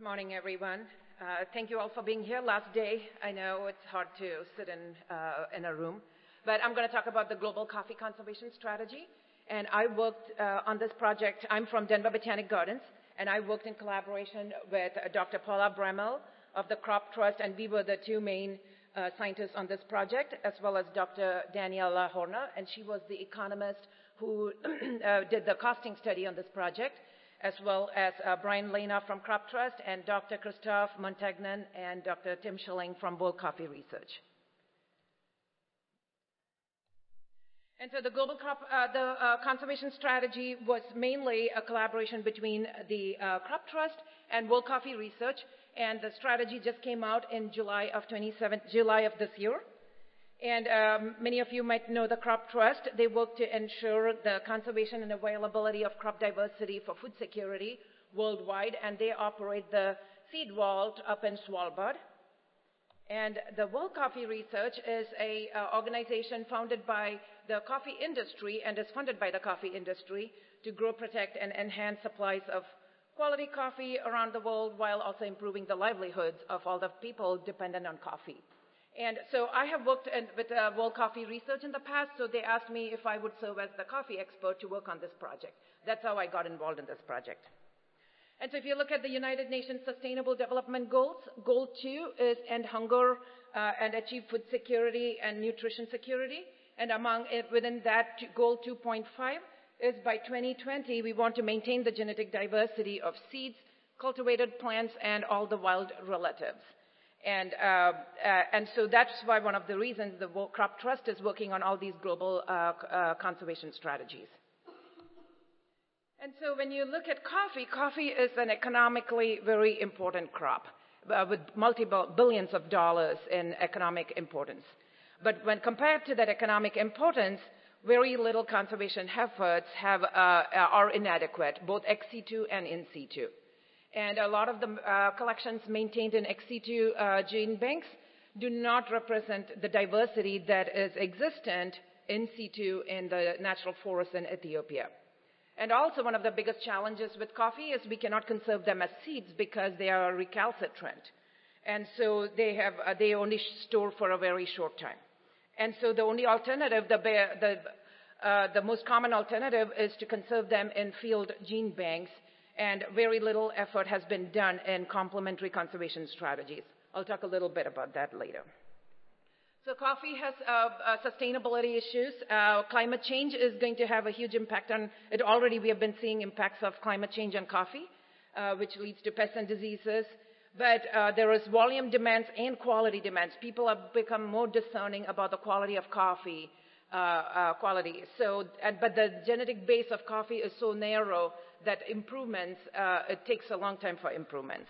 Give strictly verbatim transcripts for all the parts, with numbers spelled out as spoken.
Good morning, everyone. Uh, thank you all for being here. Last day, I know it's hard to sit in, uh, in a room, but I'm going to talk about the Global Coffee Conservation Strategy. And I worked uh, on this project. I'm from Denver Botanic Gardens, and I worked in collaboration with uh, Doctor Paula Bremel of the Crop Trust, and we were the two main uh, scientists on this project, as well as Doctor Daniela Horner, and she was the economist who uh, did the costing study on this project, as well as uh, Brian Lena from Crop Trust and Doctor Christophe Montagnan and Doctor Tim Schilling from World Coffee Research. And so the global crop, uh, the uh, conservation strategy was mainly a collaboration between the uh, Crop Trust and World Coffee Research, and the strategy just came out in July of twenty-seven, July of this year. And um, many of you might know the Crop Trust. They work to ensure the conservation and availability of crop diversity for food security worldwide, and they operate the seed vault up in Svalbard. And the World Coffee Research is an uh, organization founded by the coffee industry and is funded by the coffee industry to grow, protect, and enhance supplies of quality coffee around the world while also improving the livelihoods of all the people dependent on coffee. And so I have worked in, with uh, World Coffee Research in the past, so they asked me if I would serve as the coffee expert to work on this project. That's how I got involved in this project. And so if you look at the United Nations Sustainable Development Goals, Goal two is end hunger uh, and achieve food security and nutrition security. And among it, within that, Goal two point five is by twenty twenty, we want to maintain the genetic diversity of seeds, cultivated plants, and all the wild relatives. And, uh, uh, and so that's why one of the reasons the World Crop Trust is working on all these global uh, uh, conservation strategies. And so when you look at coffee, coffee is an economically very important crop uh, with multiple billions of dollars in economic importance. But when compared to that economic importance, very little conservation efforts have, uh, are inadequate, both ex situ and in situ. And a lot of the uh, collections maintained in ex situ uh, gene banks do not represent the diversity that is existent in situ in the natural forests in Ethiopia. And also one of the biggest challenges with coffee is we cannot conserve them as seeds because they are recalcitrant. And so they, have, uh, they only store for a very short time. And so the only alternative, the, the, uh, the most common alternative is to conserve them in field gene banks, and very little effort has been done in complementary conservation strategies. I'll talk a little bit about that later. So coffee has uh, uh, sustainability issues. Uh, climate change is going to have a huge impact on it. Already we have been seeing impacts of climate change on coffee, uh, which leads to pests and diseases. But uh, there is volume demands and quality demands. People have become more discerning about the quality of coffee uh, uh, quality. So, uh, but the genetic base of coffee is so narrow that improvements, uh, it takes a long time for improvements.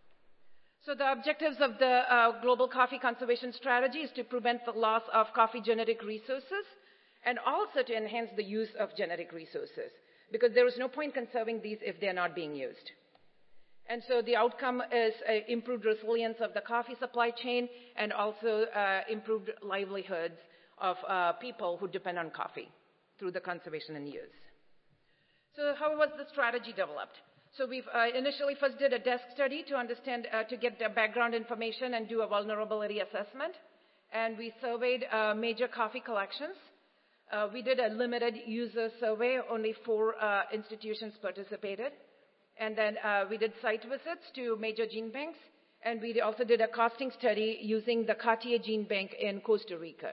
So the objectives of the uh, Global Coffee Conservation Strategy is to prevent the loss of coffee genetic resources and also to enhance the use of genetic resources, because there is no point conserving these if they're not being used. And so the outcome is uh, improved resilience of the coffee supply chain and also uh, improved livelihoods of uh, people who depend on coffee through the conservation and use. So how was the strategy developed? So we uh, initially first did a desk study to understand, uh, to get the background information and do a vulnerability assessment. And we surveyed uh, major coffee collections. Uh, we did a limited user survey. Only four uh, institutions participated. And then uh, we did site visits to major gene banks. And we also did a costing study using the Cartier Gene Bank in Costa Rica.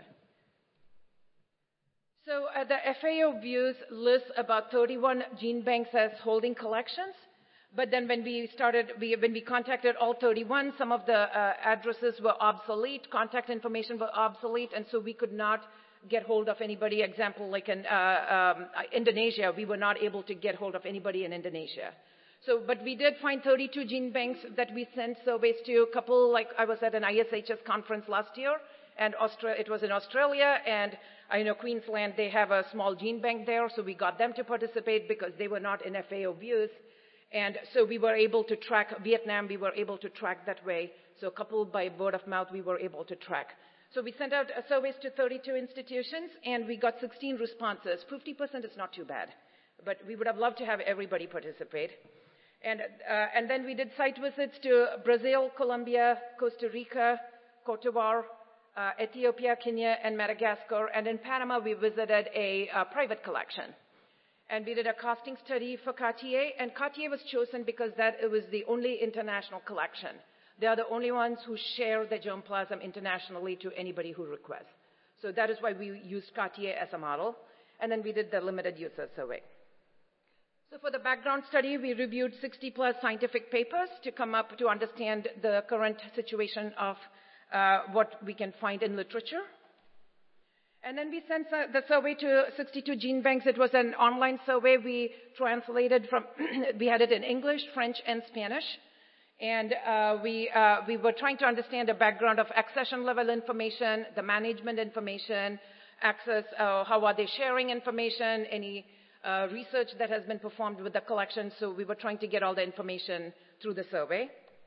So uh, the F A O views lists about thirty-one gene banks as holding collections. But then when we started, we, when we contacted all thirty-one, some of the uh, addresses were obsolete, contact information were obsolete, and so we could not get hold of anybody. Example, like in uh, um, Indonesia, we were not able to get hold of anybody in Indonesia. So, but we did find thirty-two gene banks that we sent surveys to. A couple, like I was at an I S H S conference last year, and Austra- it was in Australia, and I know Queensland, they have a small gene bank there, so we got them to participate because they were not in F A O views. And so we were able to track Vietnam, we were able to track that way. So a couple by word of mouth, we were able to track. So we sent out surveys to thirty-two institutions, and we got sixteen responses. fifty percent is not too bad, but we would have loved to have everybody participate. And, uh, and then we did site visits to Brazil, Colombia, Costa Rica, Cote d'Ivoire, uh, Ethiopia, Kenya, and Madagascar. And in Panama, we visited a uh, private collection. And we did a costing study for Cartier, and Cartier was chosen because that it was the only international collection. They are the only ones who share the germplasm internationally to anybody who requests. So that is why we used Cartier as a model. And then we did the limited user survey. So for the background study, we reviewed sixty plus scientific papers to come up to understand the current situation of uh, what we can find in literature. And then we sent the survey to sixty-two gene banks. It was an online survey. We translated from, we had it in English, French, and Spanish. And uh, we, uh, we were trying to understand the background of accession level information, the management information, access, uh, how are they sharing information, any uh, research that has been performed with the collection. So we were trying to get all the information through the survey.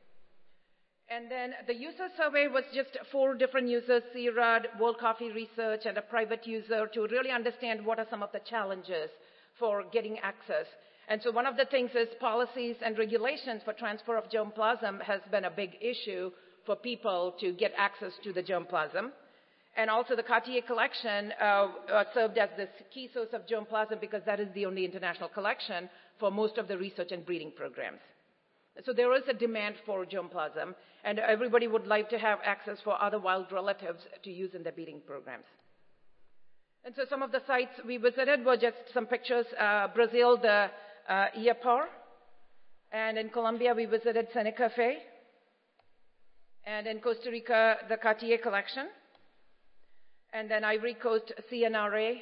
And then the user survey was just four different users, C R U D, World Coffee Research, and a private user to really understand what are some of the challenges for getting access. And so one of the things is policies and regulations for transfer of germplasm has been a big issue for people to get access to the germplasm. And also the Cartier collection uh, uh, served as the key source of germplasm because that is the only international collection for most of the research and breeding programs. So there is a demand for germplasm, and everybody would like to have access for other wild relatives to use in their breeding programs. And so some of the sites we visited were just some pictures. Uh, Brazil, the uh, Iapar, and in Colombia we visited Senecafe, and in Costa Rica the Cartier collection, and then Ivory Coast C N R A.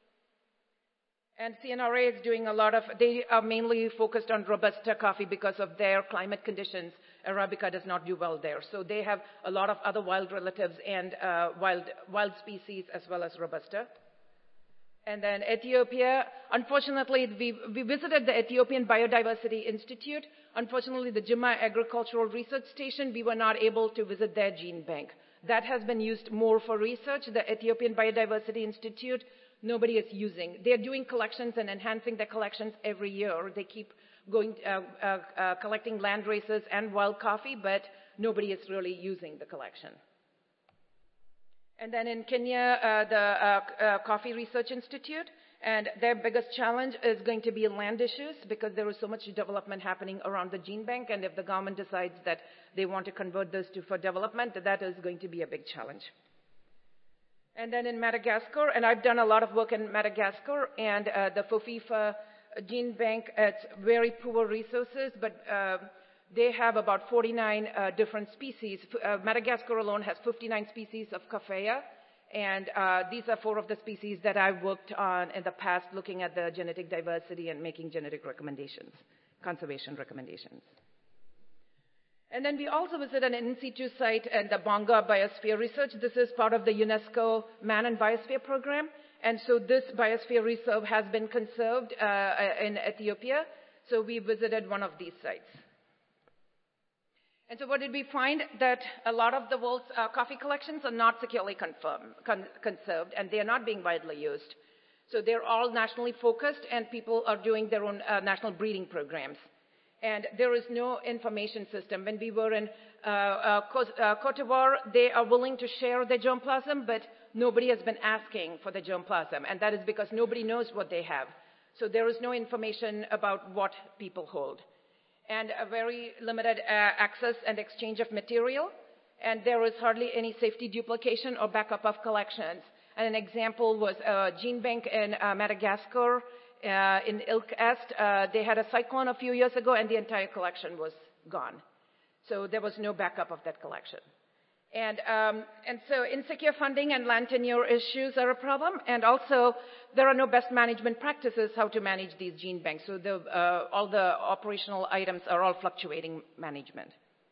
And C N R A is doing a lot of, they are mainly focused on Robusta coffee because of their climate conditions. Arabica does not do well there. So they have a lot of other wild relatives and uh, wild, wild species as well as Robusta. And then Ethiopia, unfortunately, we, we visited the Ethiopian Biodiversity Institute. Unfortunately, the Jimma Agricultural Research Station, we were not able to visit their gene bank. That has been used more for research. The Ethiopian Biodiversity Institute, nobody is using. They're doing collections and enhancing their collections every year. They keep going, uh, uh, uh, collecting land races and wild coffee, but nobody is really using the collection. And then in Kenya, uh, the uh, uh, Coffee Research Institute, and their biggest challenge is going to be land issues because there is so much development happening around the gene bank, and if the government decides that they want to convert this to for development, that is going to be a big challenge. And then in Madagascar, and I've done a lot of work in Madagascar, and uh, the Fofifa gene bank, it's very poor resources, but uh, they have about forty-nine uh, different species. Uh, Madagascar alone has fifty-nine species of Coffea, and uh, these are four of the species that I've worked on in the past, looking at the genetic diversity and making genetic recommendations, conservation recommendations. And then we also visited an in situ site at the Bonga Biosphere Research. This is part of the UNESCO Man and Biosphere program. And so this biosphere reserve has been conserved uh, in Ethiopia. So we visited one of these sites. And so what did we find? That a lot of the world's uh, coffee collections are not securely confirmed, con conserved, and they are not being widely used. So they're all nationally focused, and people are doing their own uh, national breeding programs. And there is no information system. When we were in uh, uh, Cote d'Ivoire, they are willing to share their germplasm, but nobody has been asking for the germplasm, and that is because nobody knows what they have. So there is no information about what people hold. And a very limited uh, access and exchange of material, and there is hardly any safety duplication or backup of collections. And an example was a gene bank in uh, Madagascar, uh, in Ilk Est. Uh, they had a cyclone a few years ago, and the entire collection was gone. So there was no backup of that collection. And, um, and so insecure funding and land tenure issues are a problem. And also, there are no best management practices how to manage these gene banks. So the, uh, all the operational items are all fluctuating management.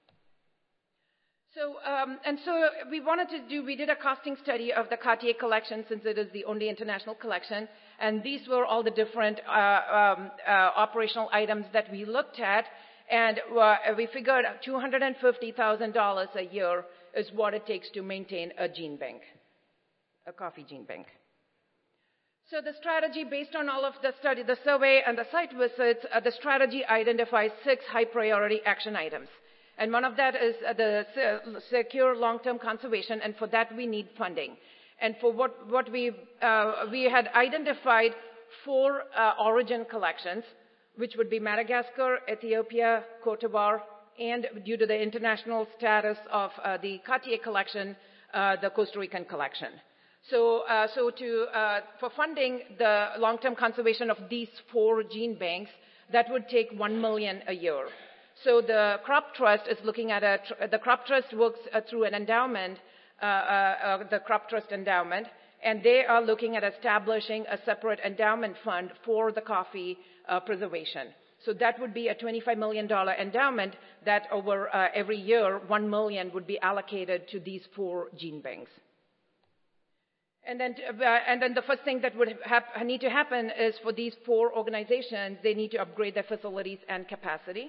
So, um, and so we wanted to do, we did a costing study of the Cartier collection since it is the only international collection. And these were all the different uh, um, uh, operational items that we looked at. And uh, we figured two hundred fifty thousand dollars a year is what it takes to maintain a gene bank, a coffee gene bank. So the strategy, based on all of the study, the survey and the site visits, uh, the strategy identifies six high priority action items. And one of that is uh, the se- secure long-term conservation, and for that we need funding. And for what, what we, uh, we had identified four uh, origin collections, which would be Madagascar, Ethiopia, Cote d'Ivoire, and due to the international status of uh, the Cartier collection, uh, the Costa Rican collection. So, uh, so to, uh, for funding the long-term conservation of these four gene banks, that would take one million dollars a year. So the Crop Trust is looking at a, tr- the Crop Trust works uh, through an endowment, uh, uh, uh, the Crop Trust Endowment, and they are looking at establishing a separate endowment fund for the coffee uh, preservation. So that would be a twenty-five million dollars endowment that over uh, every year, one million dollars would be allocated to these four gene banks. And then, uh, and then the first thing that would hap- need to happen is for these four organizations, they need to upgrade their facilities and capacity.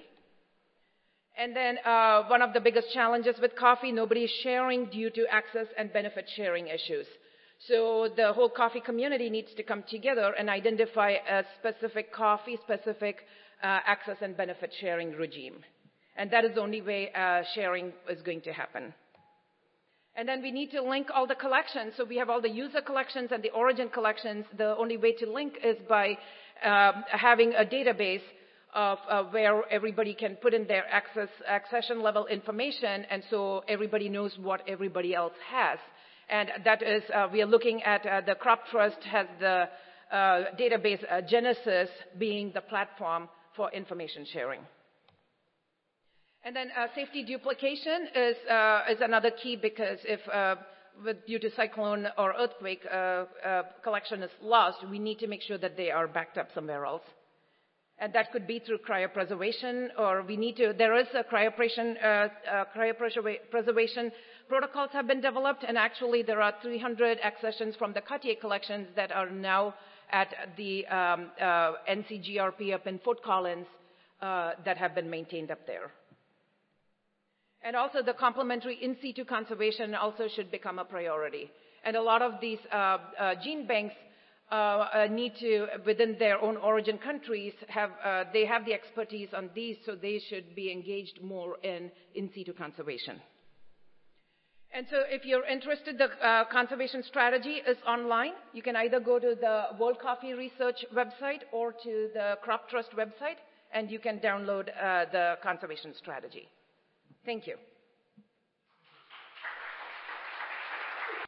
And then uh, one of the biggest challenges with coffee, nobody is sharing due to access and benefit sharing issues. So the whole coffee community needs to come together and identify a specific coffee-specific uh, access and benefit sharing regime. And that is the only way uh, sharing is going to happen. And then we need to link all the collections. So we have all the user collections and the origin collections. The only way to link is by uh, having a database of uh, where everybody can put in their access, accession level information, and so everybody knows what everybody else has. And that is, uh, we are looking at uh, the Crop Trust has the uh, database uh, Genesis being the platform for information sharing. And then uh, safety duplication is, uh, is another key, because if uh, with, due to cyclone or earthquake uh, uh, collection is lost, we need to make sure that they are backed up somewhere else. And that could be through cryopreservation, or we need to, there is a cryopreservation, uh, uh, cryopreservation protocols have been developed, and actually there are three hundred accessions from the Cartier collections that are now at the um, uh, N C G R P up in Fort Collins uh, that have been maintained up there. And also the complementary in situ conservation also should become a priority. And a lot of these uh, uh, gene banks uh, uh, need to, within their own origin countries, have uh, they have the expertise on these, so they should be engaged more in in situ conservation. And so if you're interested, the uh, conservation strategy is online. You can either go to the World Coffee Research website or to the Crop Trust website, and you can download uh, the conservation strategy. Thank you.